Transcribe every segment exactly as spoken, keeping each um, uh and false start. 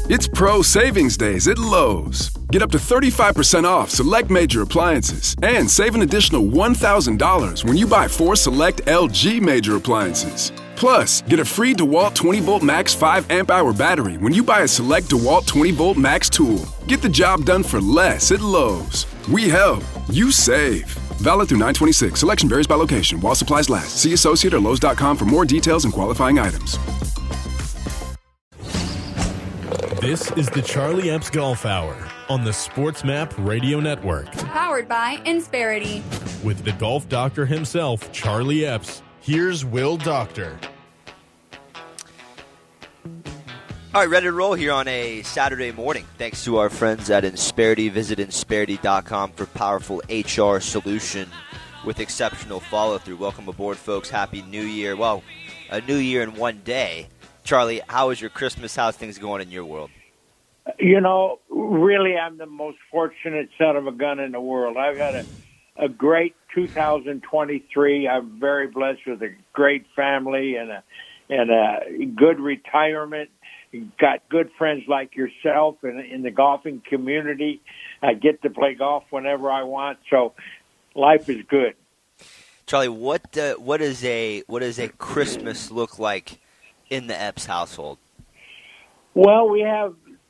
It's Pro Savings Days at Lowe's. Get up to thirty-five percent off select major appliances and save an additional one thousand dollars when you buy four select L G major appliances. Plus, get a free DeWalt twenty volt Max five amp hour battery when you buy a select DeWalt twenty volt Max tool. Get the job done for less at Lowe's. We help, you save. Valid through nine twenty-six. Selection varies by location. While supplies last. See associate or Lowe's dot com for more details and qualifying items. This is the Charlie Epps Golf Hour on the SportsMap Radio Network. Powered by Insperity. With the golf doctor himself, Charlie Epps, here's Will Doctor. All right, ready to roll here on a Saturday morning. Thanks to our friends at Insperity. Visit Insperity dot com for powerful H R solution with exceptional follow-through. Welcome aboard, folks. Happy New Year. Well, a new year in one day. Charlie, how is your Christmas? How's things going in your world? You know, really, I'm the most fortunate son of a gun in the world. I've had a, a great two thousand twenty-three. I'm very blessed with a great family and a, and a good retirement. Got good friends like yourself in, in the golfing community. I get to play golf whenever I want, so life is good. Charlie, what uh, what is a what does a Christmas look like in the Epps household? Well, we have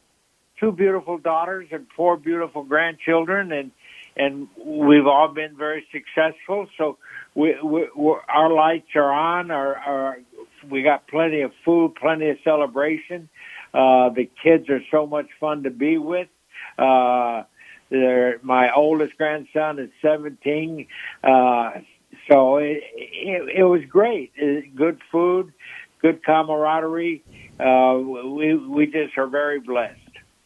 two beautiful daughters and four beautiful grandchildren, and and we've all been very successful. So we, we we're, our lights are on. Our, our we got plenty of food, plenty of celebration. Uh, the kids are so much fun to be with. Uh, they're, my oldest grandson is seventeen. Uh, so it, it, it was great. It, good food, good camaraderie. Uh, we we just are very blessed.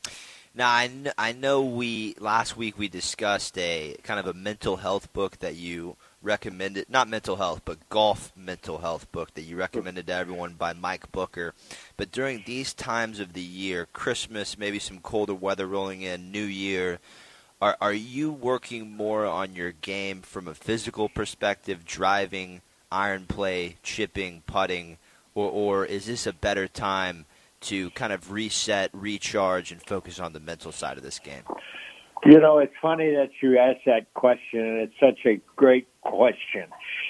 Now, I, kn- I know we last week we discussed a kind of a mental health book that you recommended, not mental health, but golf mental health book that you recommended to everyone by Mike Booker. But during these times of the year, Christmas, maybe some colder weather rolling in, New Year, are are you working more on your game from a physical perspective, driving, iron play, chipping, putting, or, or is this a better time to kind of reset, recharge, and focus on the mental side of this game? You know, it's funny that you asked that question, and it's such a great question.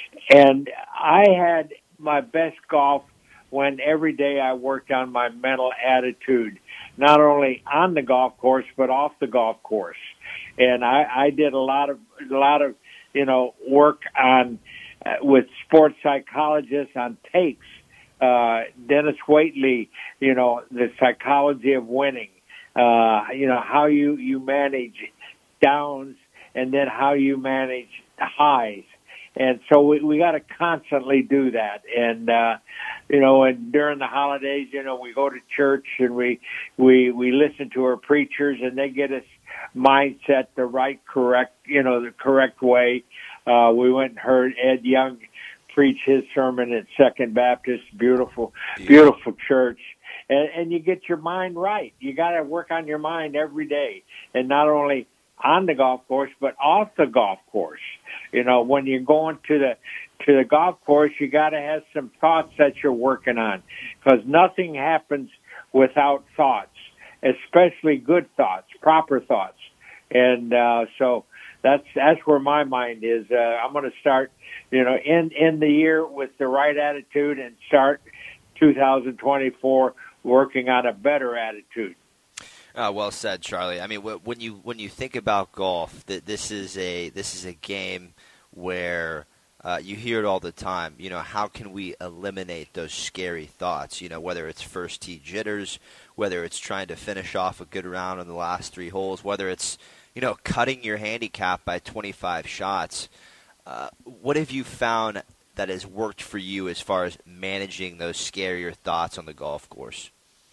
And I had my best golf when every day I worked on my mental attitude, not only on the golf course, but off the golf course. And I, I did a lot of, a lot of, you know, work on, uh, with sports psychologists on tapes. Uh, Dennis Waitley, you know, the psychology of winning, uh, you know, how you, you manage downs and then how you manage highs. And so we, we got to constantly do that. And, uh, you know, and during the holidays, you know, we go to church and we, we, we listen to our preachers and they get us mindset the right, correct, you know, the correct way. Uh, we went and heard Ed Young preach his sermon at Second Baptist, beautiful, beautiful church. And, and you get your mind right. You got to work on your mind every day. And not only on the golf course, but off the golf course. You know, when you're going to the, to the golf course, you got to have some thoughts that you're working on, because nothing happens without thoughts, especially good thoughts, proper thoughts. And, uh, so that's, that's where my mind is. Uh, I'm going to start, you know, end, end the year with the right attitude and start two thousand twenty-four working on a better attitude. Uh, well said, Charlie. I mean, when you when you think about golf, that this is a this is a game where uh, you hear it all the time. You know, how can we eliminate those scary thoughts? You know, whether it's first tee jitters, whether it's trying to finish off a good round on the last three holes, whether it's, you know, cutting your handicap by twenty-five shots. Uh, what have you found that has worked for you as far as managing those scarier thoughts on the golf course?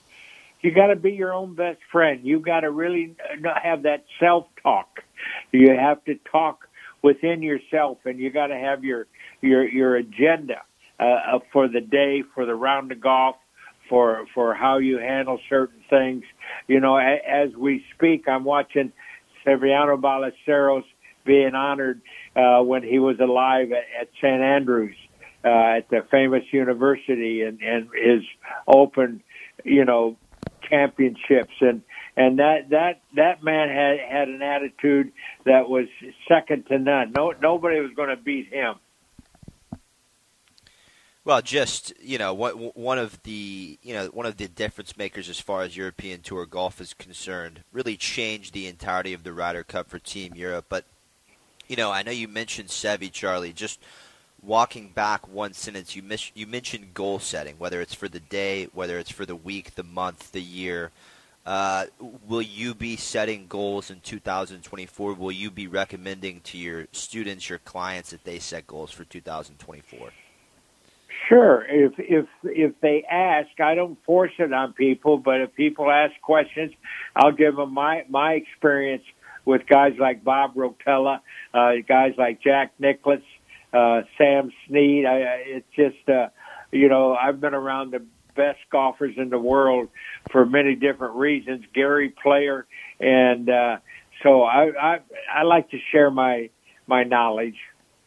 You got to be your own best friend. You got to really have that self-talk. You have to talk within yourself, and you got to have your your your agenda uh, for the day, for the round of golf, for for how you handle certain things. You know, as we speak, I'm watching Severiano Ballesteros being honored uh, when he was alive at, at Saint Andrews, uh, at the famous university, and, and his open, you know, championships, and and that that that man had had an attitude that was second to none. No, nobody was going to beat him. Well, just you know, one of the you know one of the difference makers as far as European Tour golf is concerned, really changed the entirety of the Ryder Cup for Team Europe. But you know, I know you mentioned Seve, Charlie. Just walking back one sentence, you mis- you mentioned goal setting, whether it's for the day, whether it's for the week, the month, the year. Uh, will you be setting goals in two thousand twenty-four? Will you be recommending to your students, your clients, that they set goals for two thousand twenty-four? Sure. If if if they ask, I don't force it on people, but if people ask questions, I'll give them my my experience with guys like Bob Rotella, uh, guys like Jack Nicklaus, uh, Sam Snead. I, it's just uh, you know I've been around the best golfers in the world for many different reasons. Gary Player, and uh, so I, I I like to share my my knowledge.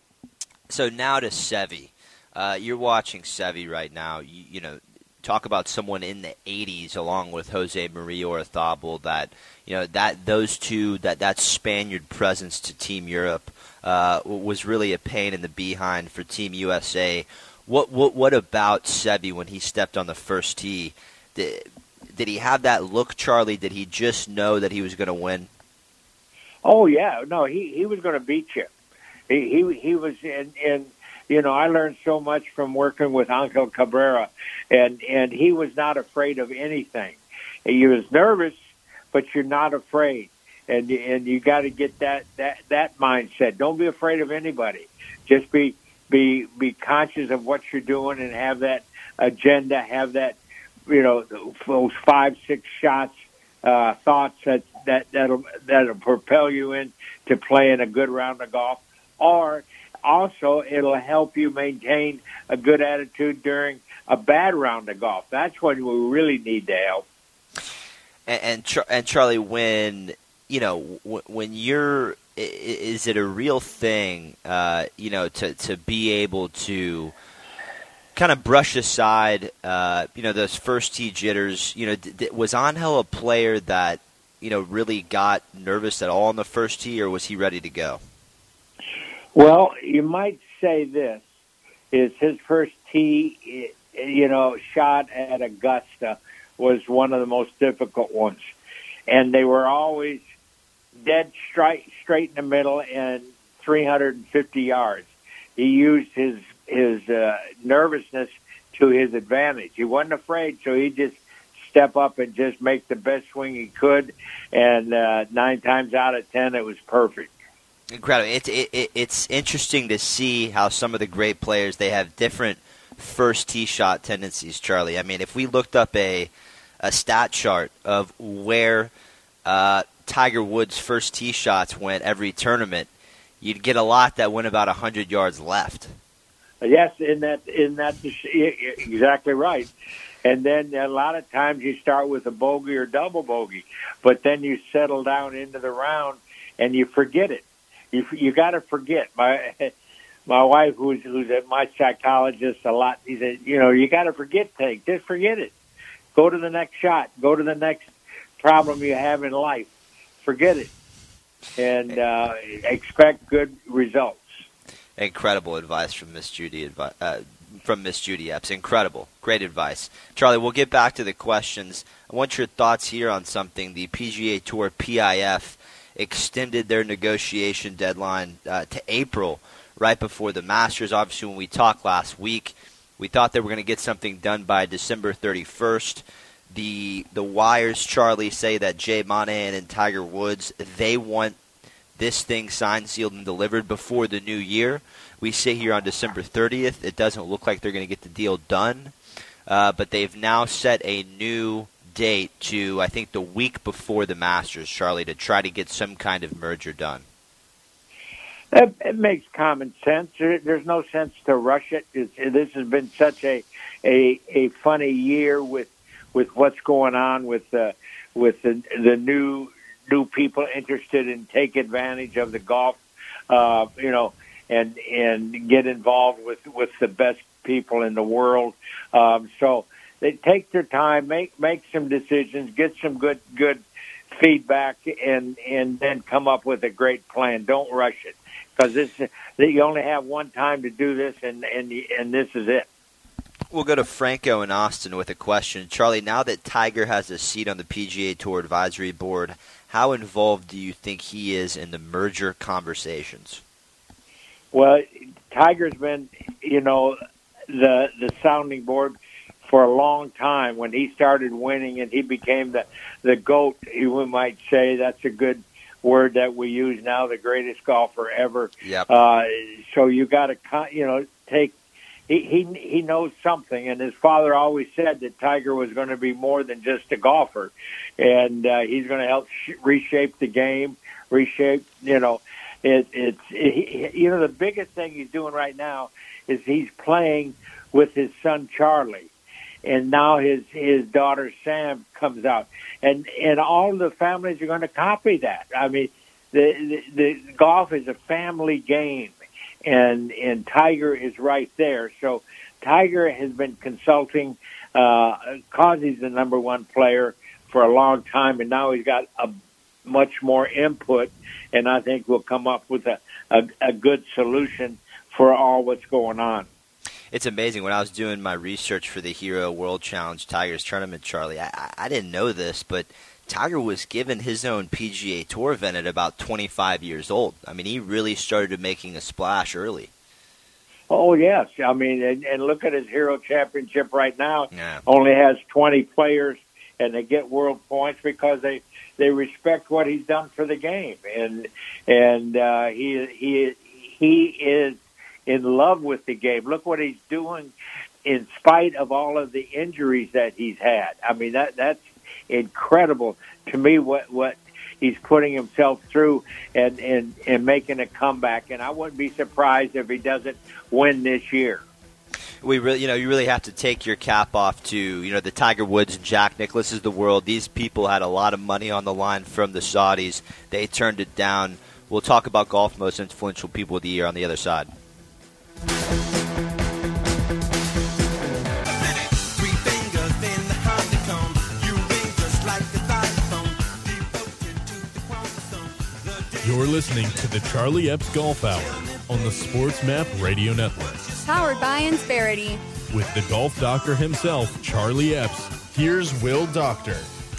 So now to Seve. Uh, you're watching Seve right now. You, you know, talk about someone in the eighties, along with Jose Maria Orthabal. That you know that those two, that that Spaniard presence to Team Europe uh, was really a pain in the behind for Team U S A. What what what about Seve when he stepped on the first tee? Did, did he have that look, Charlie? Did he just know that he was going to win? Oh yeah, no, he he was going to beat you. He he he was in in. You know, I learned so much from working with Angel Cabrera, and, and he was not afraid of anything. He was nervous, but you're not afraid. And and you got to get that, that, that mindset. Don't be afraid of anybody. Just be be be conscious of what you're doing and have that agenda, have that, you know, those five, six shots, uh, thoughts that, that, that'll, that'll propel you into playing a good round of golf. Or also, it'll help you maintain a good attitude during a bad round of golf. That's when we really need the help. And and, Char- and Charlie, when you know w- when you're, is it a real thing? Uh, you know, to to be able to kind of brush aside, uh, you know, those first tee jitters. You know, d- d- was Angel a player that you know really got nervous at all on the first tee, or was he ready to go? Well, you might say this is his first tee, you know, shot at Augusta was one of the most difficult ones. And they were always dead straight, straight in the middle and three hundred fifty yards. He used his, his uh, nervousness to his advantage. He wasn't afraid, so he just step up and just make the best swing he could. And uh, nine times out of ten, it was perfect. Incredible. It's it, it, it's interesting to see how some of the great players, they have different first tee shot tendencies, Charlie. I mean, if we looked up a a stat chart of where uh, Tiger Woods' first tee shots went every tournament, you'd get a lot that went about one hundred yards left. Yes, in that in that exactly right. And then a lot of times you start with a bogey or double bogey, but then you settle down into the round and you forget it. You you got to forget. My my wife, who's who's my psychologist a lot, he said, you know, you got to forget things. Just forget it. Go to the next shot. Go to the next problem you have in life. Forget it, and uh, expect good results. Incredible advice from Miss Judy. Uh, from Miss Judy Epps. Incredible, great advice, Charlie. We'll get back to the questions. I want your thoughts here on something. The P G A Tour P I F extended their negotiation deadline uh, to April, right before the Masters. Obviously, when we talked last week, we thought they were going to get something done by December thirty-first. The the wires, Charlie, say that Jay Monahan and Tiger Woods, they want this thing signed, sealed, and delivered before the new year. We sit here on December thirtieth. It doesn't look like they're going to get the deal done, uh, but they've now set a new date to, I think, the week before the Masters, Charlie, to try to get some kind of merger done. It, it makes common sense. There's no sense to rush it. It's, this has been such a a, a funny year with with what's going on with uh, with the, the new new people interested in take advantage of the golf, uh, you know, and and get involved with with the best people in the world. Um, so they take their time, make make some decisions, get some good good feedback, and and then come up with a great plan. Don't rush it, because this you only have one time to do this, and and and this is it. We'll go to Franco in Austin with a question. Charlie, now that Tiger has a seat on the P G A Tour Advisory Board, how involved do you think he is in the merger conversations? Well, Tiger's been, you know, the the sounding board for a long time. When he started winning and he became the, the GOAT, we might say, that's a good word that we use now, the greatest golfer ever. Yep. Uh, so you got to, you know, take, he, he, he knows something. And his father always said that Tiger was going to be more than just a golfer. And uh, he's going to help sh- reshape the game, reshape, you know, it, it's, it, you know, the biggest thing he's doing right now is he's playing with his son, Charlie. And now his his daughter Sam comes out, and and all the families are going to copy that. I mean, the, the the golf is a family game, and and Tiger is right there. So Tiger has been consulting, uh, cause he's the number one player for a long time, and now he's got a much more input, and I think we'll come up with a a, a good solution for all what's going on. It's amazing. When I was doing my research for the Hero World Challenge Tigers tournament, Charlie, I, I didn't know this, but Tiger was given his own P G A Tour event at about twenty-five years old. I mean, he really started making a splash early. Oh, yes. I mean, and, and look at his Hero Championship right now. Yeah. Only has twenty players, and they get world points because they, they respect what he's done for the game. And and uh, he he he is in love with the game. Look what he's doing in spite of all of the injuries that he's had. I mean, that that's incredible to me what, what he's putting himself through and, and, and making a comeback. And I wouldn't be surprised if he doesn't win this year. We really, you know, you really have to take your cap off to, you know, the Tiger Woods and Jack Nicklaus of the world. These people had a lot of money on the line from the Saudis. They turned it down. We'll talk about golf's most influential people of the year on the other side. You're listening to the Charlie Epps Golf Hour on the Sports Map Radio Network. Powered by Insperity. With the golf doctor himself, Charlie Epps, here's Will Doctor.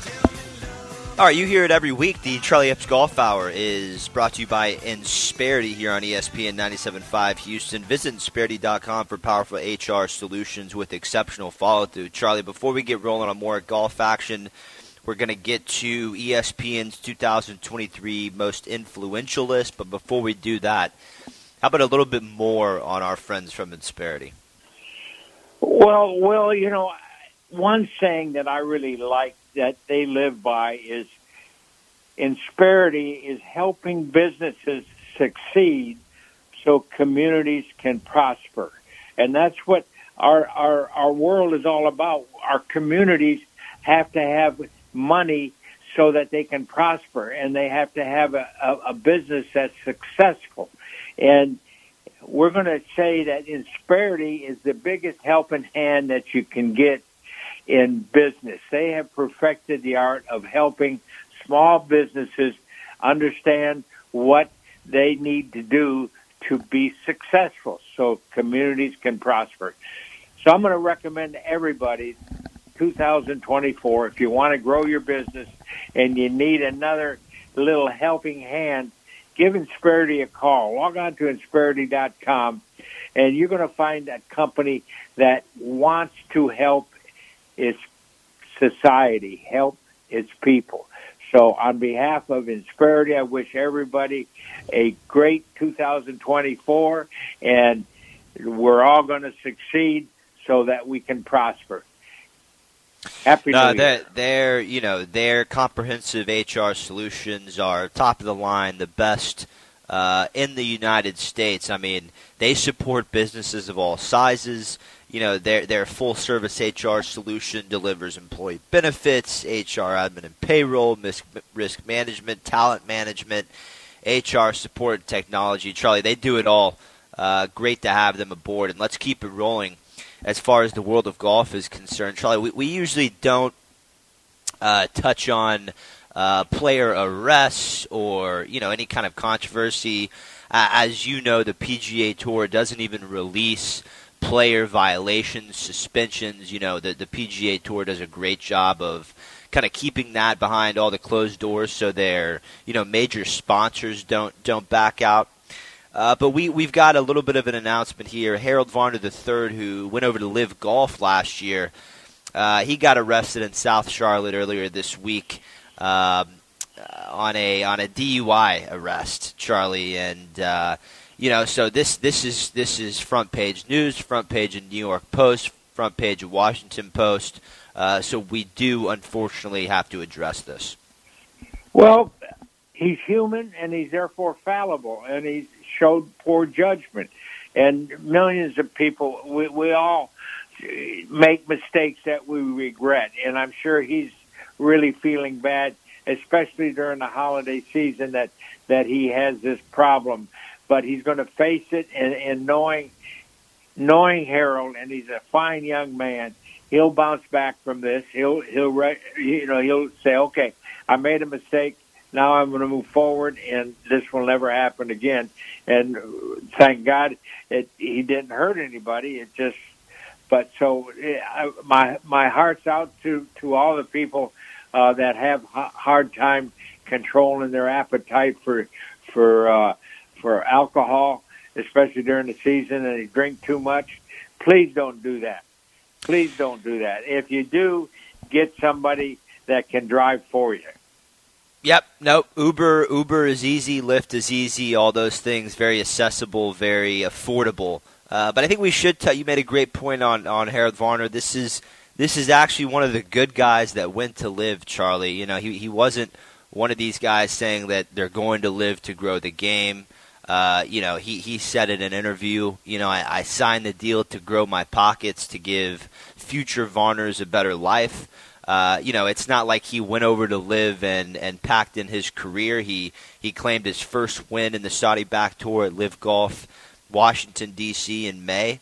All right, you hear it every week. The Charlie Epps Golf Hour is brought to you by Insperity here on E S P N ninety-seven point five Houston. Visit Insperity dot com for powerful H R solutions with exceptional follow-through. Charlie, before we get rolling on more golf action, we're going to get to E S P N's two thousand twenty-three most influential list. But before we do that, how about a little bit more on our friends from Insperity? Well, well, you know, one saying that I really like that they live by is Insperity is helping businesses succeed so communities can prosper. And that's what our, our, our world is all about. Our communities have to have money so that they can prosper, and they have to have a, a, a business that's successful. And we're going to say that Insperity is the biggest helping hand that you can get in business. They have perfected the art of helping small businesses understand what they need to do to be successful so communities can prosper. So I'm going to recommend to everybody two thousand twenty-four, if you want to grow your business and you need another little helping hand, give Insperity a call. Log on to Insperity dot com, and you're going to find a company that wants to help its society, help its people. So on behalf of Insperity, I wish everybody a great two thousand twenty-four, and we're all going to succeed so that we can prosper. Happy no, New they're, Year. they're, you know, their comprehensive H R solutions are top of the line, the best uh, in the United States. I mean, they support businesses of all sizes. You know, their their full service H R solution delivers employee benefits, H R admin and payroll, risk, risk management, talent management, H R support, and technology. Charlie, they do it all. Uh, great to have them aboard, and let's keep it rolling. as far as the world of golf is concerned. Charlie, we, we usually don't uh, touch on uh, player arrests or, you know, any kind of controversy. Uh, as you know, the P G A Tour doesn't even release player violations, suspensions. You know, the, the P G A Tour does a great job of kind of keeping that behind all the closed doors so their, you know, major sponsors don't don't back out. Uh, but we, we've got a little bit of an announcement here. Harold Varner the third, who went over to Live Golf last year, uh, he got arrested in South Charlotte earlier this week um, on a on a D U I arrest, Charlie. And, uh, you know, so this this is this is front page news, front page of New York Post, front page of Washington Post. Uh, so we do, unfortunately, have to address this. Well, he's human, and he's therefore fallible, and he's showed poor judgment. And millions of people, we, we all make mistakes that we regret. And I'm sure he's really feeling bad, especially during the holiday season, that, that he has this problem. But he's going to face it, and, and knowing knowing Harold, and he's a fine young man, he'll bounce back from this. He'll he'll you know he'll say, okay, I made a mistake. Now I'm going to move forward, and this will never happen again. And thank God it, he didn't hurt anybody. It just, but so I, my my heart's out to, to all the people uh, that have a hard time controlling their appetite for for uh, for alcohol, especially during the season, and they drink too much. Please don't do that. Please don't do that. If you do, get somebody that can drive for you. Yep. Nope. Uber, Uber is easy. Lyft is easy. All those things, very accessible, very affordable. Uh, but I think we should tell you made a great point on, on Harold Varner. This is this is actually one of the good guys that went to Live, Charlie. You know, he he wasn't one of these guys saying that they're going to Live to grow the game. Uh, you know, he, he said in an interview, you know, I, I signed the deal to grow my pockets, to give future Varners a better life. Uh, you know, it's not like he went over to Live and, and packed in his career. He he claimed his first win in the Saudi Back Tour at Live Golf, Washington, D C in May.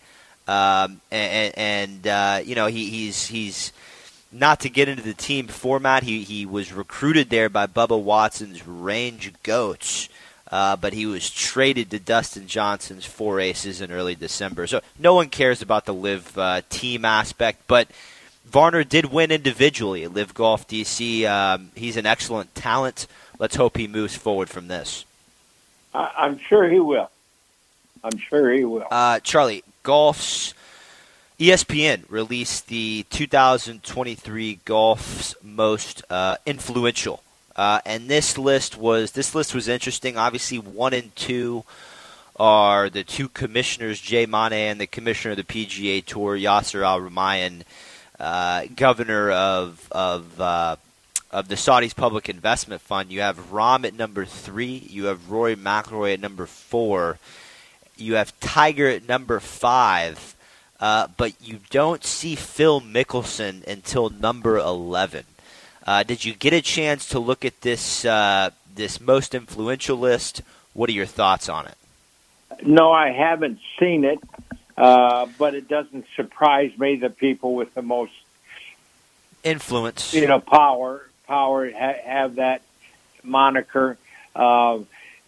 Um, and, and uh, you know, he, he's he's not to get into the team format. He, he was recruited there by Bubba Watson's Range Goats. Uh, but he was traded to Dustin Johnson's Four Aces in early December. So no one cares about the Live uh, team aspect, but Varner did win individually at Live Golf D C. Um, he's an excellent talent. Let's hope he moves forward from this. I- I'm sure he will. I'm sure he will. Uh, Charlie, golf's E S P N released the two thousand twenty-three golf's most uh, influential. Uh, and this list was this list was interesting. Obviously, one and two are the two commissioners, Jay Monahan and the commissioner of the P G A Tour, Yasser Al-Rumayyan, uh, governor of of uh, of the Saudis Public Investment Fund. You have Rahm at number three. You have Rory McIlroy at number four. You have Tiger at number five. Uh, but you don't see Phil Mickelson until number eleven. Uh, did you get a chance to look at this uh, this most influential list? What are your thoughts on it? No, I haven't seen it, uh, but it doesn't surprise me that people with the most influence, you know, power, power ha- have that moniker. Uh,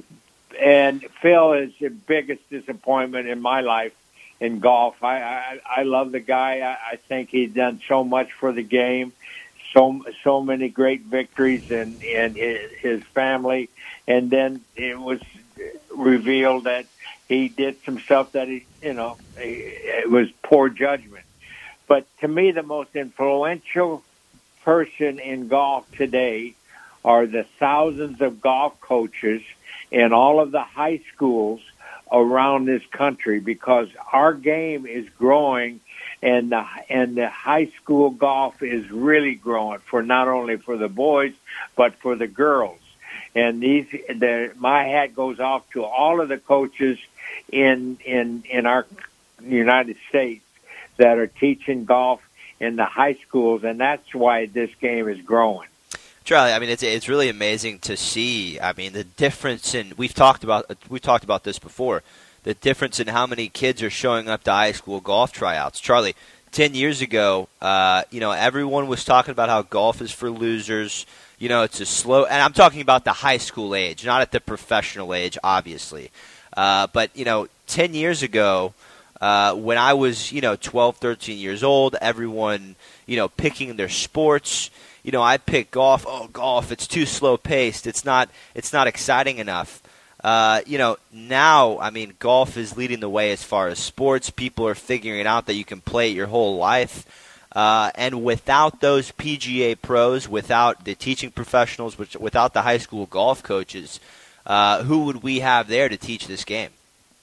and Phil is the biggest disappointment in my life in golf. I I, I love the guy. I, I think he's done so much for the game. So so many great victories in, in his family, and then it was revealed that he did some stuff that he, you know, it was poor judgment. But to me, the most influential person in golf today are the thousands of golf coaches in all of the high schools around this country, because our game is growing. And the and the high school golf is really growing for not only for the boys but for the girls. And these, the, my hat goes off to all of the coaches in in in our United States that are teaching golf in the high schools, and that's why this game is growing. Charlie, I mean, it's it's really amazing to see. I mean, the difference in we've talked about we've talked about this before. the difference in how many kids are showing up to high school golf tryouts. Charlie, ten years ago, uh, you know, everyone was talking about how golf is for losers. You know, it's a slow, and I'm talking about the high school age, not at the professional age, obviously. Uh, but, you know, ten years ago, uh, when I was, you know, twelve, thirteen years old, everyone, you know, picking their sports, you know, I picked golf. Oh, golf, it's too slow paced. It's not, it's not exciting enough. Uh, you know, now, I mean, golf is leading the way as far as sports. People are figuring out that you can play it your whole life. Uh, and without those P G A pros, without the teaching professionals, which, without the high school golf coaches, uh, who would we have there to teach this game?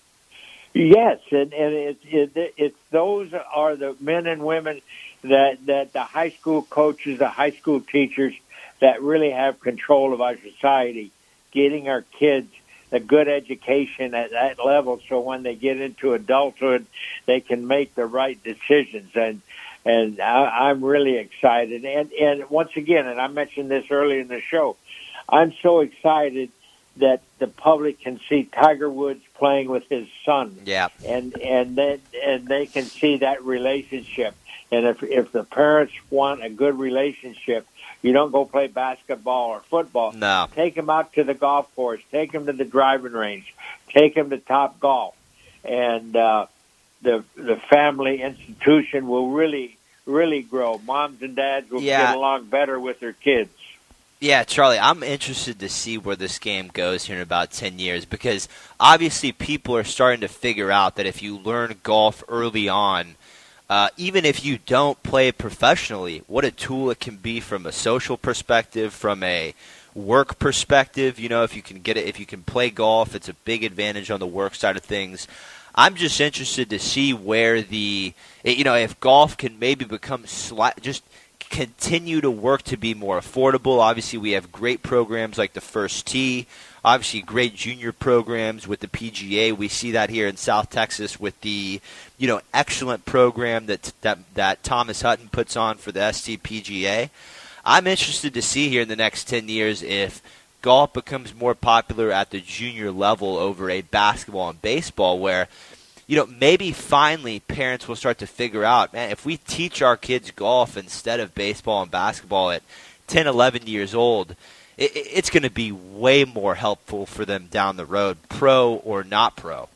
Yes, and, and it, it, it's those are the men and women that, that the high school coaches, the high school teachers that really have control of our society, getting our kids a good education at that level so when they get into adulthood, they can make the right decisions. And and I, I'm really excited. And, and once again, and I mentioned this earlier in the show, I'm so excited that the public can see Tiger Woods playing with his son. Yeah. And and then and they can see that relationship. And if if the parents want a good relationship, you don't go play basketball or football. No. Take them out to the golf course. Take them to the driving range. Take them to Top Golf. And uh, the the family institution will really, really grow. Moms and dads will yeah. get along better with their kids. Yeah, Charlie, I'm interested to see where this game goes here in about ten years because obviously people are starting to figure out that if you learn golf early on, Uh, even if you don't play it professionally, what a tool it can be from a social perspective, from a work perspective. You know, if you can get it, if you can play golf, it's a big advantage on the work side of things. I'm just interested to see where the, you know, if golf can maybe become slight, just continue to work to be more affordable. Obviously, we have great programs like the First Tee. Obviously, great junior programs with the P G A. We see that here in South Texas with the, you know, excellent program that that that Thomas Hutton puts on for the S T P G A. I'm interested to see here in the next ten years if golf becomes more popular at the junior level over a basketball and baseball, where, you know, maybe finally parents will start to figure out, man, if we teach our kids golf instead of baseball and basketball at ten, eleven years old, it, it's going to be way more helpful for them down the road, pro or not pro.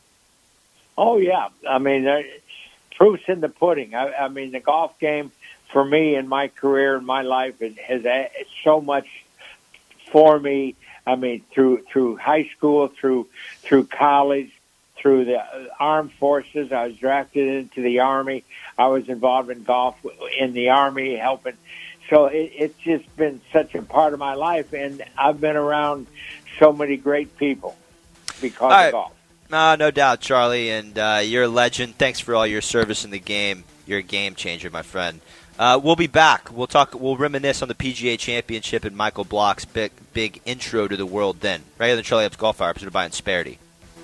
Oh, yeah. I mean, uh, proof's in the pudding. I, I mean, the golf game, for me in my career, in my life, it has added so much for me. I mean, through through high school, through through college, through the armed forces. I was drafted into the Army. I was involved in golf in the Army, helping. So it, it's just been such a part of my life, and I've been around so many great people because all right. of golf. Uh, no doubt, Charlie, and uh, you're a legend. Thanks for all your service in the game. You're a game changer, my friend. Uh, we'll be back. We'll talk. We'll reminisce on the P G A Championship and Michael Block's big, big intro to the world. Then, right here on the Charlie Epps Golf Hour, presented by Insperity.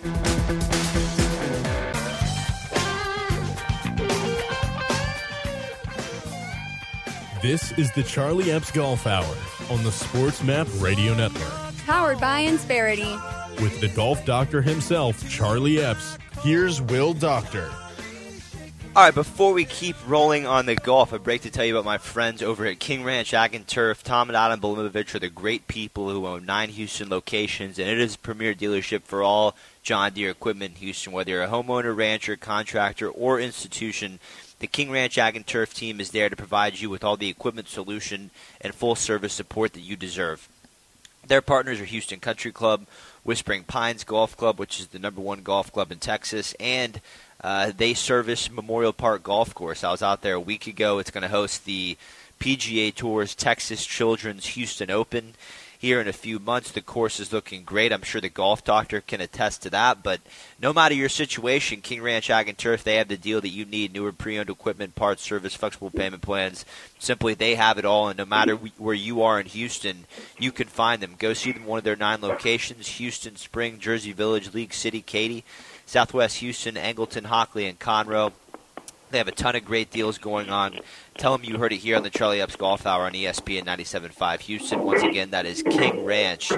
This is the Charlie Epps Golf Hour on the Sports Map Radio Network. Powered by Insperity. With the golf doctor himself, Charlie Epps, here's Will Doctor. All right, before we keep rolling on the golf, a break to tell you about my friends over at King Ranch Ag and Turf. Tom and Adam Belimovich are the great people who own nine Houston locations, and it is a premier dealership for all John Deere equipment in Houston. Whether you're a homeowner, rancher, contractor, or institution, the King Ranch Ag and Turf team is there to provide you with all the equipment solution and full service support that you deserve. Their partners are Houston Country Club, Whispering Pines Golf Club, which is the number one golf club in Texas, and uh, they service Memorial Park Golf Course. I was out there a week ago. It's going to host the P G A Tour's Texas Children's Houston Open here in a few months. The course is looking great. I'm sure the golf doctor can attest to that. But no matter your situation, King Ranch Ag and Turf, they have the deal that you need. Newer pre-owned equipment, parts, service, flexible payment plans. Simply, they have it all. And no matter where you are in Houston, you can find them. Go see them at one of their nine locations: Houston, Spring, Jersey Village, League City, Katy, Southwest Houston, Angleton, Hockley, and Conroe. They have a ton of great deals going on. Tell them you heard it here on the Charlie Epps Golf Hour on E S P N ninety-seven point five Houston. Once again, that is King Ranch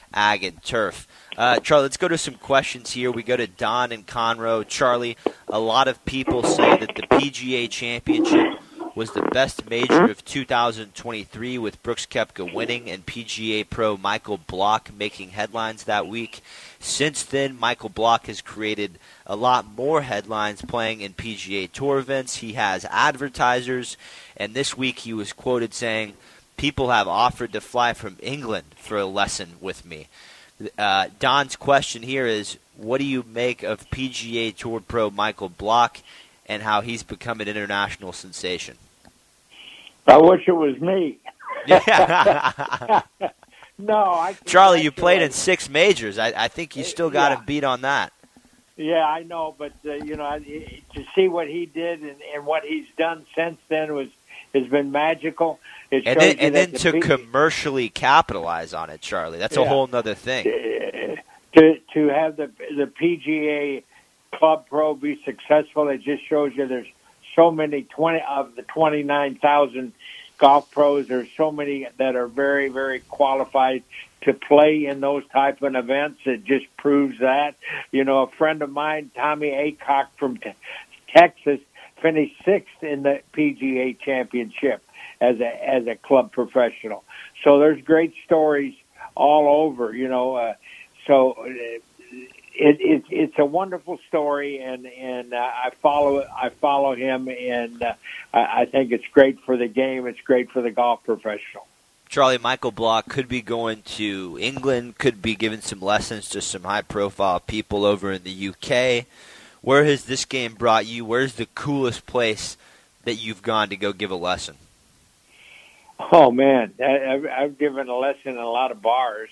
Ag and Turf. Uh, Charlie, let's go to some questions here. We go to Don and Conroe. Charlie, a lot of people say that the P G A Championship was the best major of two thousand twenty-three, with Brooks Koepka winning and P G A pro Michael Block making headlines that week. Since then, Michael Block has created a lot more headlines playing in P G A Tour events. He has advertisers, and this week he was quoted saying, "People have offered to fly from England for a lesson with me." Uh, Don's question here is, what do you make of P G A Tour pro Michael Block and how he's become an international sensation? I wish it was me. Yeah. No, I. Charlie, you played in six majors. I, I think you still got yeah. him beat on that. Yeah, I know, but uh, you know, to see what he did and, and what he's done since then was has been magical. It and then, you and then the to P- commercially capitalize on it, Charlie, that's yeah. a whole other thing. To to have the the P G A Club Pro be successful, it just shows you there's so many twenty of the twenty nine thousand golf pros. There's so many that are very very qualified to play in those type of events. It just proves that. You know, a friend of mine, Tommy Aycock from te- Texas, finished sixth in the P G A Championship as a as a club professional. So there's great stories all over. You know, uh, so it, it it's a wonderful story, and and uh, I follow I follow him, and uh, I, I think it's great for the game. It's great for the golf professional. Charlie, Michael Block could be going to England, could be giving some lessons to some high-profile people over in the U K. Where has this game brought you? Where's the coolest place that you've gone to go give a lesson? Oh, man, I've, I've given a lesson in a lot of bars.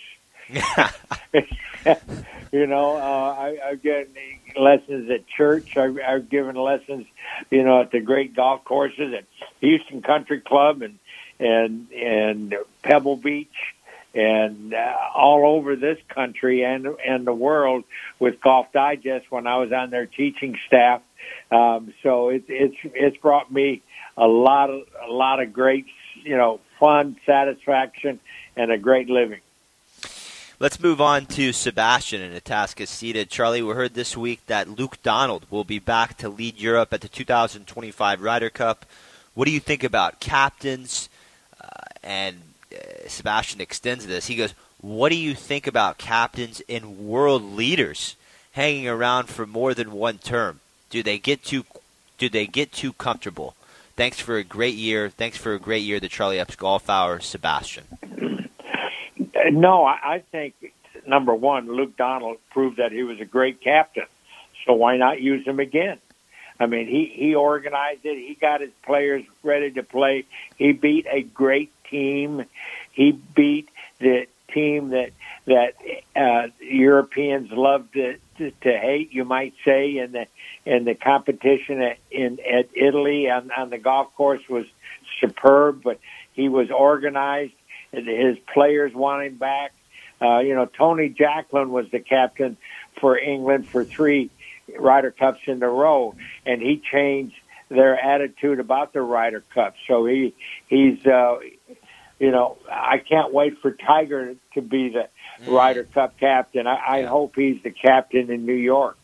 You know, uh, I, I've given lessons at church. I've, I've given lessons, you know, at the great golf courses at Houston Country Club and and and Pebble Beach and uh, all over this country and and the world with Golf Digest when I was on their teaching staff. Um, so it, it's it's brought me a lot of a lot of great, you know, fun, satisfaction, and a great living. Let's move on to Sebastian in Atascocita. Charlie, we heard this week that Luke Donald will be back to lead Europe at the two thousand twenty-five Ryder Cup. What do you think about captains? Uh, and uh, Sebastian extends this. He goes, what do you think about captains and world leaders hanging around for more than one term? Do they get too do they get too comfortable? Thanks for a great year. Thanks for a great year, the Charlie Epps Golf Hour, Sebastian. No, I think, number one, Luke Donald proved that he was a great captain. So why not use him again? I mean, he, he organized it. He got his players ready to play. He beat a great team. He beat the team that that uh, Europeans love to, to to hate, you might say, in the in the competition at, in at Italy on, on the golf course was superb. But he was organized. His players want him back. Uh, you know, Tony Jacklin was the captain for England for three Ryder Cups in a row, and he changed their attitude about the Ryder Cup. So he he's uh, you know, I can't wait for Tiger to be the mm. Ryder Cup captain. I, I yeah. hope he's the captain in New York.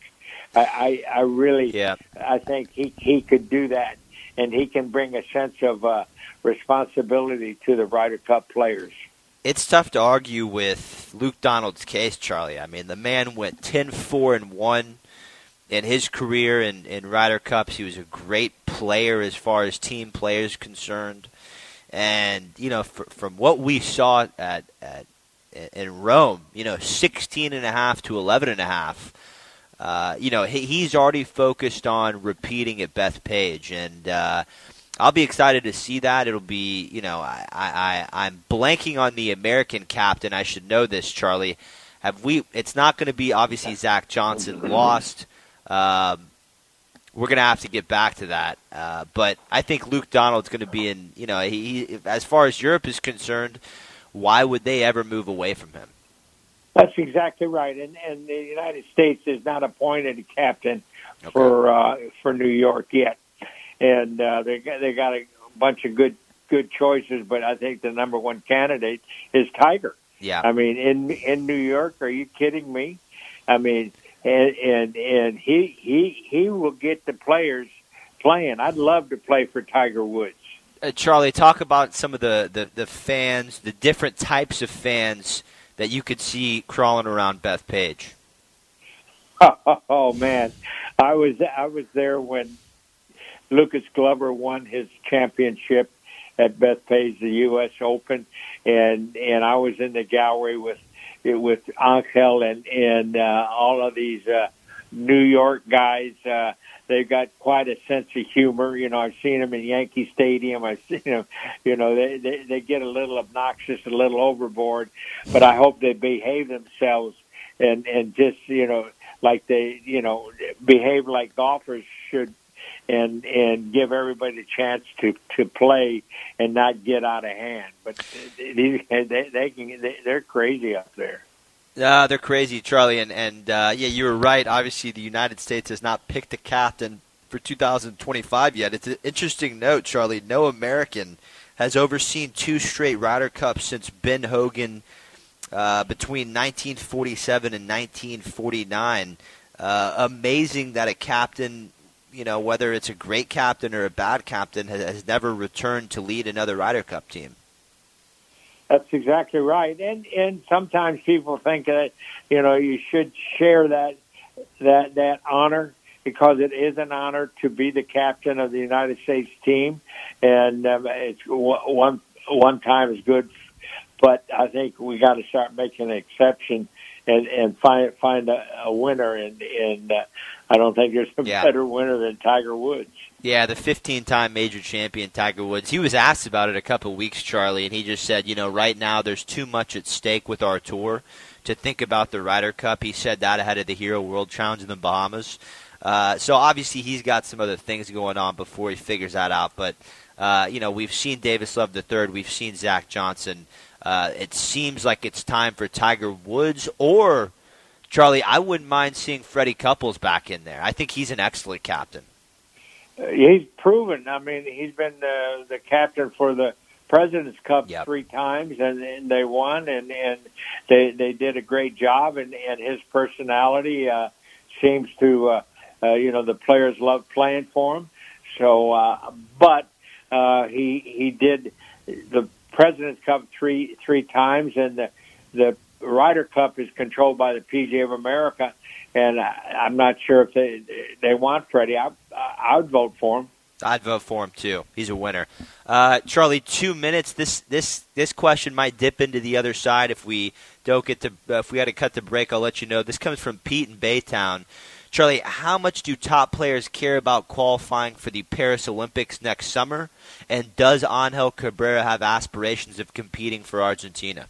I I, I really yeah. I think he he could do that, and he can bring a sense of uh, responsibility to the Ryder Cup players. It's tough to argue with Luke Donald's case, Charlie. I mean, the man went ten four and one in his career in, in Ryder Cups. He was a great player as far as team players concerned. And, you know, for, from what we saw at, at in Rome, you know, sixteen and a half to eleven and a half, uh, you know, he, he's already focused on repeating at Bethpage. And uh, I'll be excited to see that. It'll be, you know, I, I, I'm blanking on the American captain. I should know this, Charlie. Have we? It's not going to be, obviously, Zach Johnson lost. Um, we're going to have to get back to that. Uh, but I think Luke Donald's going to be in, you know, he, he, as far as Europe is concerned, why would they ever move away from him? That's exactly right. And, and the United States has not appointed a captain okay. for uh, for New York yet. And uh, they got, they got a bunch of good good choices, but I think the number one candidate is Tiger. Yeah. I mean, in in New York, are you kidding me? I mean, and and, and he he he will get the players playing. I'd love to play for Tiger Woods. Uh, Charlie, talk about some of the, the, the fans, the different types of fans that you could see crawling around Bethpage. Oh man, I was I was there when Lucas Glover won his championship at Bethpage, the U S Open, and and I was in the gallery with with Angel and and uh, all of these uh, New York guys. Uh, they've got quite a sense of humor. You know, I've seen them in Yankee Stadium. I've seen them. You know, they they, they get a little obnoxious, a little overboard, but I hope they behave themselves and and just you know like they you know behave like golfers should. And and give everybody a chance to, to play and not get out of hand. But these they they can they, they're crazy up there. Uh, they're crazy, Charlie. And and uh, yeah, you were right. Obviously, the United States has not picked a captain for two thousand twenty-five yet. It's an interesting note, Charlie. No American has overseen two straight Ryder Cups since Ben Hogan uh, between nineteen forty-seven and nineteen forty-nine. Uh, amazing that a captain, you know, whether it's a great captain or a bad captain, has, has never returned to lead another Ryder Cup team. That's exactly right. And and sometimes people think that, you know, you should share that that that honor because it is an honor to be the captain of the United States team. And um, it's one one time is good, but I think we got to start making an exception and and find find a, a winner. And and uh, I don't think there's a yeah. better winner than Tiger Woods. Yeah, the fifteen-time major champion Tiger Woods. He was asked about it a couple weeks, Charlie, and he just said, you know, right now there's too much at stake with our tour to think about the Ryder Cup. He said that ahead of the Hero World Challenge in the Bahamas. Uh, so obviously he's got some other things going on before he figures that out. But, uh, you know, we've seen Davis Love the third. We've seen Zach Johnson. Uh, it seems like it's time for Tiger Woods or, Charlie, I wouldn't mind seeing Freddie Couples back in there. I think he's an excellent captain. Uh, he's proven. I mean, he's been uh, the captain for the President's Cup yep. three times, and, and they won, and, and they they did a great job. And, and his personality uh, seems to, uh, uh, you know, the players love playing for him. So, uh, but uh, he he did the President's Cup three three times, and the the Ryder Cup is controlled by the P G A of America. And I'm not sure if they they want Freddie. I I would vote for him. I'd vote for him too. He's a winner. Uh, Charlie, two minutes. This this this question might dip into the other side if we don't get to. Uh, if we had to cut the break, I'll let you know. This comes from Pete in Baytown. Charlie, how much do top players care about qualifying for the Paris Olympics next summer? And does Angel Cabrera have aspirations of competing for Argentina?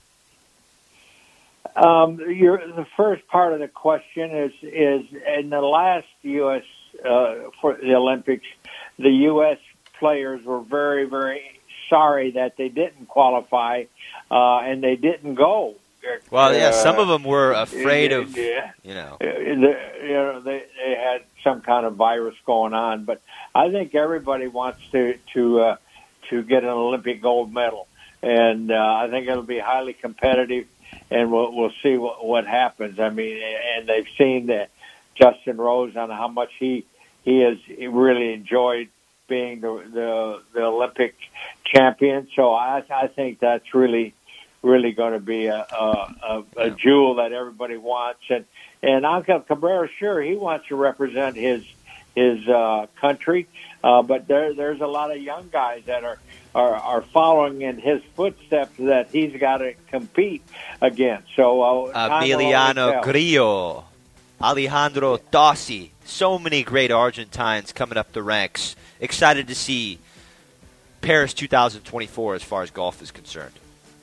Um, your, the first part of the question is, is in the last U S uh, for the Olympics, the U S players were very, very sorry that they didn't qualify uh, and they didn't go. Well, yeah, uh, some of them were afraid uh, of, yeah, you know. You know, they, they had some kind of virus going on, but I think everybody wants to to uh, to get an Olympic gold medal, and uh, I think it'll be highly competitive. And we'll we'll see what, what happens. I mean, and they've seen that Justin Rose on how much he he has really enjoyed being the the, the Olympic champion. So I I think that's really really going to be a a, a a jewel that everybody wants. And and Angel Cabrera, sure, he wants to represent his his uh, country, uh, but there there's a lot of young guys that are. Are, are following in his footsteps that he's got to compete against. So uh, Emiliano Grillo, Alejandro Dossi, so many great Argentines coming up the ranks. Excited to see Paris two thousand twenty-four as far as golf is concerned.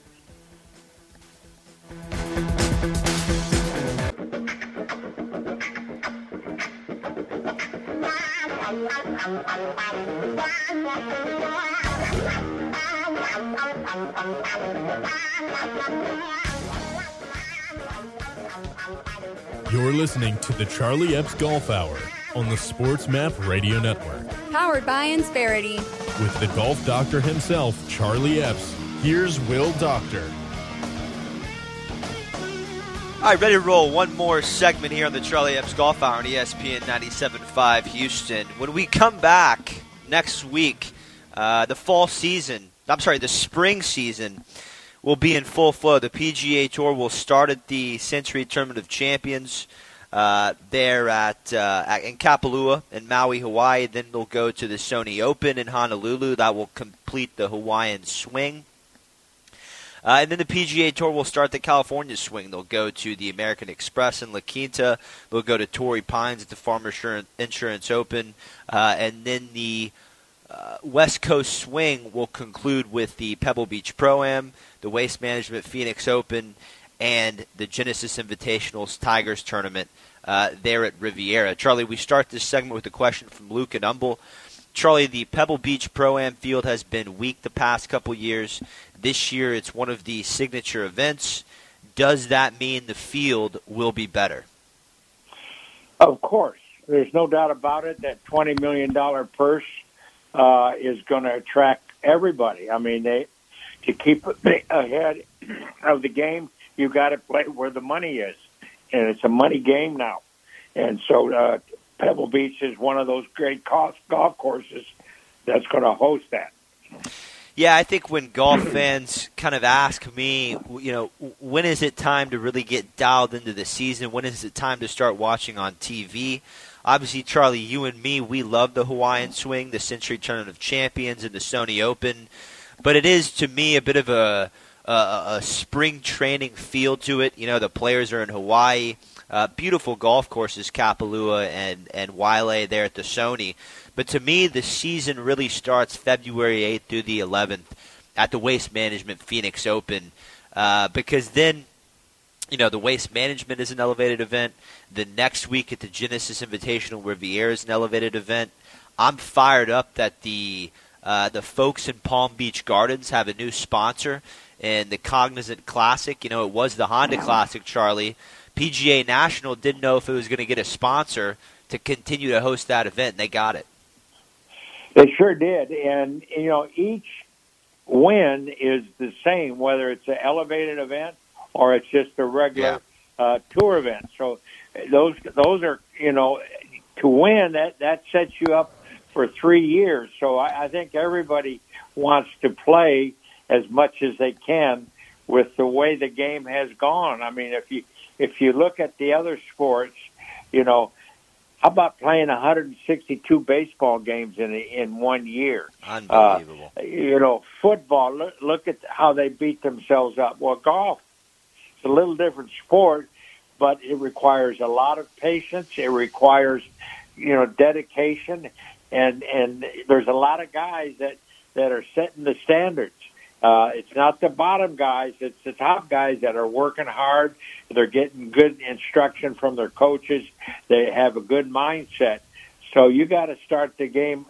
You're listening to the Charlie Epps Golf Hour on the Sports Map Radio Network. Powered by Insperity. With the golf doctor himself, Charlie Epps, here's Will Doctor. All right, ready to roll. One more segment here on the Charlie Epps Golf Hour on E S P N ninety-seven point five Houston. When we come back next week, uh, the fall season, I'm sorry, the spring season will be in full flow. The P G A Tour will start at the Century Tournament of Champions uh, there at, uh, at in Kapalua in Maui, Hawaii. Then they'll go to the Sony Open in Honolulu. That will complete the Hawaiian swing. Uh, and then the P G A Tour will start the California swing. They'll go to the American Express in La Quinta. They'll go to Torrey Pines at the Farmers Insurance Open. Uh, and then the uh, West Coast swing will conclude with the Pebble Beach Pro-Am, the Waste Management Phoenix Open, and the Genesis Invitational's Tigers Tournament uh, there at Riviera. Charlie, we start this segment with a question from Luke and Humble. Charlie, the Pebble Beach Pro-Am field has been weak the past couple years. This year it's one of the signature events. Does that mean the field will be better? Of course. There's no doubt about it. That twenty million dollars purse uh, is going to attract everybody. I mean, they to keep ahead of the game, you've got to play where the money is. And it's a money game now. And so uh, Pebble Beach is one of those great golf courses that's going to host that. Yeah, I think when golf fans kind of ask me, you know, when is it time to really get dialed into the season? When is it time to start watching on T V? Obviously, Charlie, you and me, we love the Hawaiian swing, the Century Tournament of Champions, and the Sony Open. But it is, to me, a bit of a, a, a spring training feel to it. You know, the players are in Hawaii. Uh, beautiful golf courses, Kapalua and, and Wailea there at the Sony. But to me, the season really starts February eighth through the eleventh at the Waste Management Phoenix Open uh, because then, you know, the Waste Management is an elevated event. The next week at the Genesis Invitational Riviera is an elevated event. I'm fired up that the uh, the folks in Palm Beach Gardens have a new sponsor in the Cognizant Classic. You know, it was the Honda Classic, Charlie. P G A National didn't know if it was going to get a sponsor to continue to host that event, and they got it. They sure did. And, you know, each win is the same, whether it's an elevated event or it's just a regular yeah. uh, tour event. So those those are, you know, to win, that, that sets you up for three years. So I, I think everybody wants to play as much as they can with the way the game has gone. I mean, if you if you look at the other sports, you know, how about playing one hundred sixty-two baseball games in in one year? Unbelievable. Uh, you know, football, look, look at how they beat themselves up. Well, golf, it's a little different sport, but it requires a lot of patience. It requires, you know, dedication. And, and there's a lot of guys that, that are setting the standards. Uh, it's not the bottom guys. It's the top guys that are working hard. They're getting good instruction from their coaches. They have a good mindset. So you got to start the game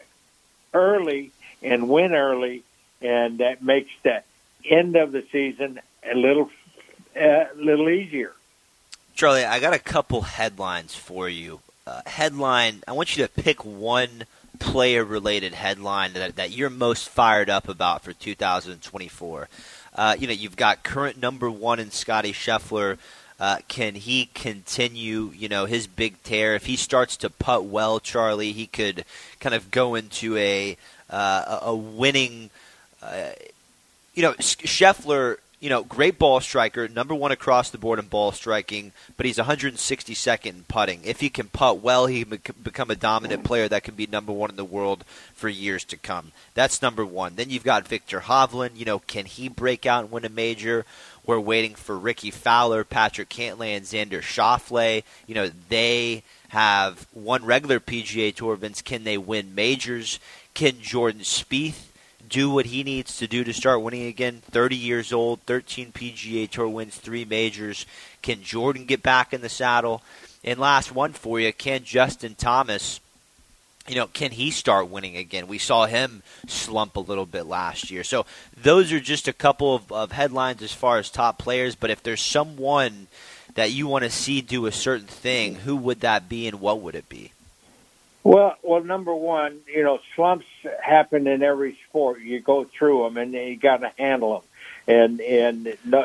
early and win early, and that makes the end of the season a little, a little easier. Charlie, I got a couple headlines for you. Uh, headline, I want you to pick one player-related headline that, that you're most fired up about for two thousand twenty-four. Uh, you know, you've got current number one in Scottie Scheffler. Uh, can he continue, you know, his big tear? If he starts to putt well, Charlie, he could kind of go into a uh, a winning. Uh, you know, Scheffler. You know, great ball striker, number one across the board in ball striking, but he's one hundred sixty-second in putting. If he can putt well, he can become a dominant player that can be number one in the world for years to come. That's number one. Then you've got Victor Hovland. You know, can he break out and win a major? We're waiting for Ricky Fowler, Patrick Cantlay, and Xander Schauffele. You know, they have one regular P G A Tour events. Can they win majors? Can Jordan Spieth do what he needs to do to start winning again? thirty years old, thirteen P G A Tour wins, three majors. Can Jordan get back in the saddle? And last one for you, can Justin Thomas, you know, can he start winning again? We saw him slump a little bit last year. So those are just a couple of, of headlines as far as top players. But if there's someone that you want to see do a certain thing, who would that be and what would it be? Well, well, number one, you know, slumps happen in every sport. You go through them, and you got to handle them. And and no,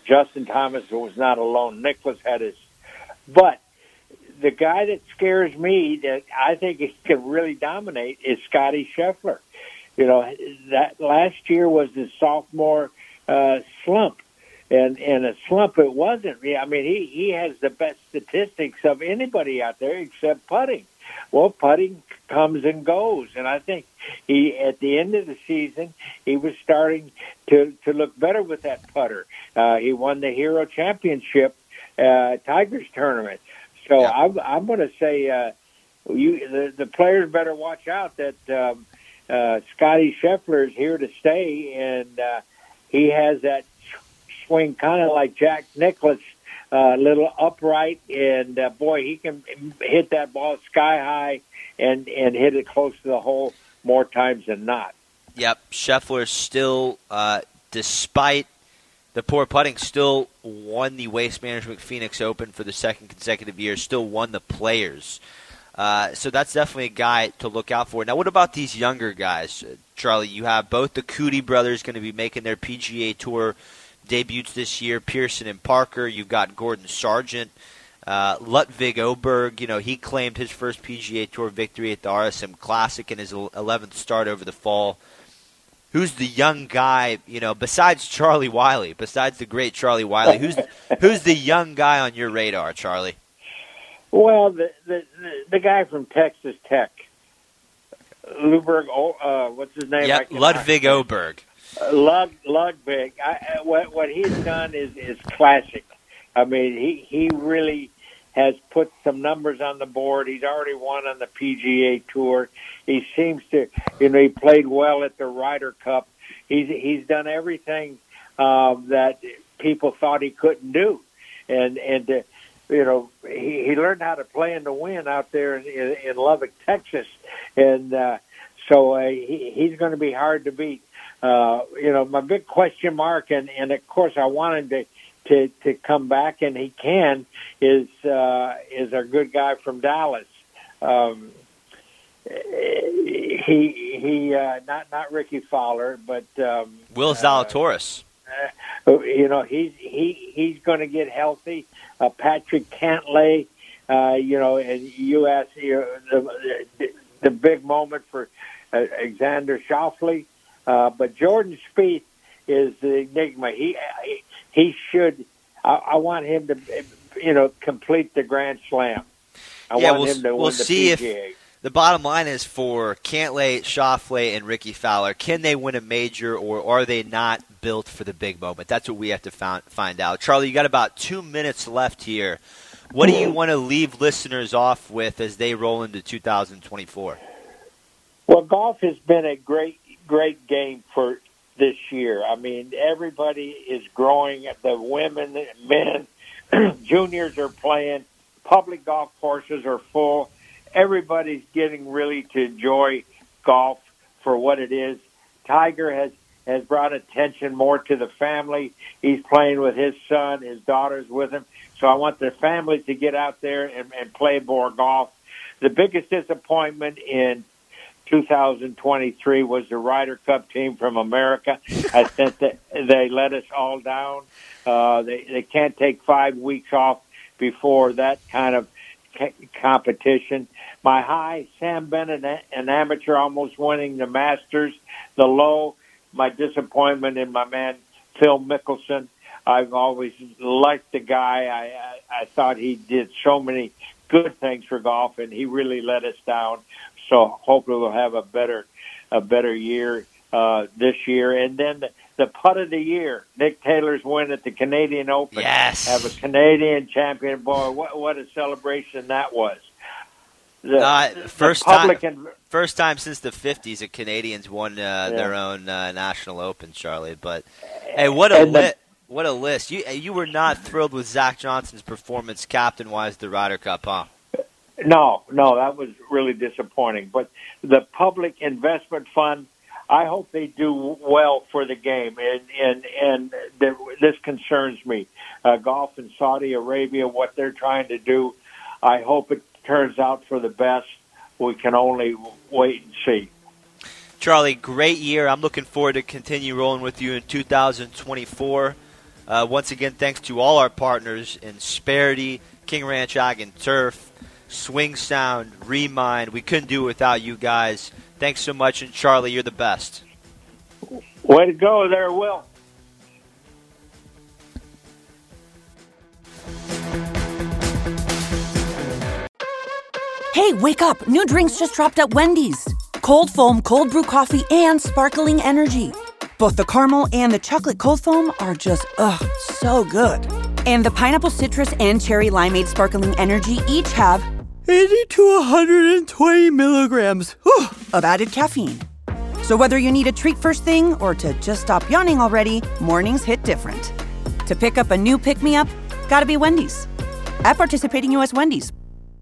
Justin Thomas was not alone. Nicklaus had his, but the guy that scares me that I think he could really dominate is Scotty Scheffler. You know, that last year was his sophomore uh, slump, and and a slump it wasn't. I mean, he he has the best statistics of anybody out there except putting. Well, putting comes and goes, and I think he at the end of the season he was starting to to look better with that putter. Uh, he won the Hero Championship uh, Tigers tournament. So yeah. I'm, I'm going to say uh, you the, the players better watch out that um, uh, Scotty Scheffler is here to stay, and uh, he has that swing kind of like Jack Nicklaus, a uh, little upright, and uh, boy, he can hit that ball sky high and, and hit it close to the hole more times than not. Yep, Scheffler still, uh, despite the poor putting, still won the Waste Management Phoenix Open for the second consecutive year, still won the Players. Uh, so that's definitely a guy to look out for. Now, what about these younger guys? Uh, Charlie, you have both the Cootie brothers going to be making their P G A Tour debuts this year, Pearson and Parker. You've got Gordon Sargent. Uh, Ludwig Oberg, you know, he claimed his first P G A Tour victory at the R S M Classic in his eleventh start over the fall. Who's the young guy, you know, besides Charlie Wiley, besides the great Charlie Wiley, who's who's the young guy on your radar, Charlie? Well, the the, the guy from Texas Tech, Luberg, uh, what's his name? Yep, Ludwig Oberg. Uh, Lud, Ludwig. I, what what he's done is, is classic. I mean, he, he really has put some numbers on the board. He's already won on the P G A Tour. He seems to, you know, he played well at the Ryder Cup. He's he's done everything um, that people thought he couldn't do, and and uh, you know he, he learned how to play in the wind out there in, in, in Lubbock, Texas, and uh, so uh, he, he's going to be hard to beat. Uh, you know, my big question mark, and, and of course I want him to. To, to come back, and he can, is uh, is our good guy from Dallas. Um, he he uh, not not Ricky Fowler, but um, Will Zalatoris. Uh, you know he's he he's going to get healthy. Uh, Patrick Cantlay, uh, you know, and you asked you know, the the big moment for uh, Alexander Schauffele, uh, but Jordan Spieth is the enigma. He. he He should. I, I want him to, you know, complete the Grand Slam. I yeah, want we'll, him to we'll win the see P G A. If the bottom line is for Cantlay, Schauffele, and Ricky Fowler, can they win a major, or are they not built for the big moment? That's what we have to found, find out. Charlie, you got about two minutes left here. What do you want to leave listeners off with as they roll into two thousand twenty-four? Well, golf has been a great, great game for this year. I mean, everybody is growing. The women, men, juniors are playing. Public golf courses are full. Everybody's getting really to enjoy golf for what it is. Tiger has, has brought attention more to the family. He's playing with his son. His daughter's with him. So I want the families to get out there and, and play more golf. The biggest disappointment in two thousand twenty-three was the Ryder Cup team from America. I think that they let us all down. Uh, they they can't take five weeks off before that kind of ca- competition. My high, Sam Bennett, an amateur, almost winning the Masters. The low, my disappointment in my man Phil Mickelson. I've always liked the guy. I, I I thought he did so many good things for golf, and he really let us down. So hopefully we'll have a better, a better year uh, this year. And then the, the putt of the year, Nick Taylor's win at the Canadian Open. Yes, have a Canadian champion. Boy, what what a celebration that was! The, uh, first the public time, and, first time since the fifties, the Canadians won uh, yeah. their own uh, national Open, Charlie. But hey, what a lit, what a list! You you were not thrilled with Zach Johnson's performance, captain-wise, the Ryder Cup, huh? No, no, that was really disappointing. But the Public Investment Fund, I hope they do well for the game, and and and the, this concerns me. Uh, golf in Saudi Arabia, what they're trying to do, I hope it turns out for the best. We can only wait and see. Charlie, great year. I'm looking forward to continue rolling with you in two thousand twenty-four. Uh, once again, thanks to all our partners in Sparity, King Ranch Ag and Turf, Swing Sound, Remind. We couldn't do it without you guys. Thanks so much, and Charlie, you're the best. Way to go there, Will. Hey, wake up. New drinks just dropped at Wendy's. Cold foam, cold brew coffee, and sparkling energy. Both the caramel and the chocolate cold foam are just, ugh, so good. And the pineapple citrus and cherry limeade sparkling energy each have eighty to one hundred twenty milligrams whew, of added caffeine. So whether you need a treat first thing or to just stop yawning already, mornings hit different. To pick up a new pick-me-up, gotta be Wendy's. At participating U S Wendy's.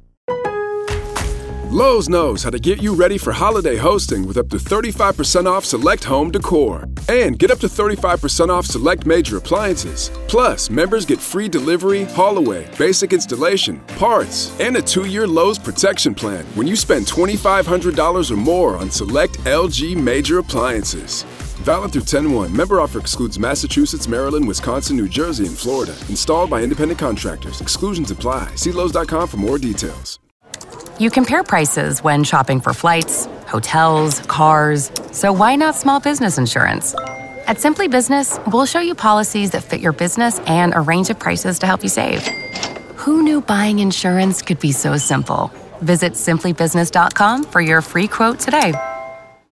Lowe's knows how to get you ready for holiday hosting with up to thirty-five percent off select home decor. And get up to thirty-five percent off select major appliances. Plus, members get free delivery, haul away, basic installation, parts, and a two-year Lowe's protection plan when you spend twenty-five hundred dollars or more on select L G major appliances. Valid through ten one. Member offer excludes Massachusetts, Maryland, Wisconsin, New Jersey, and Florida. Installed by independent contractors. Exclusions apply. See Lowe's dot com for more details. You compare prices when shopping for flights, hotels, cars, so why not small business insurance? At Simply Business, we'll show you policies that fit your business and a range of prices to help you save. Who knew buying insurance could be so simple? Visit simply business dot com for your free quote today.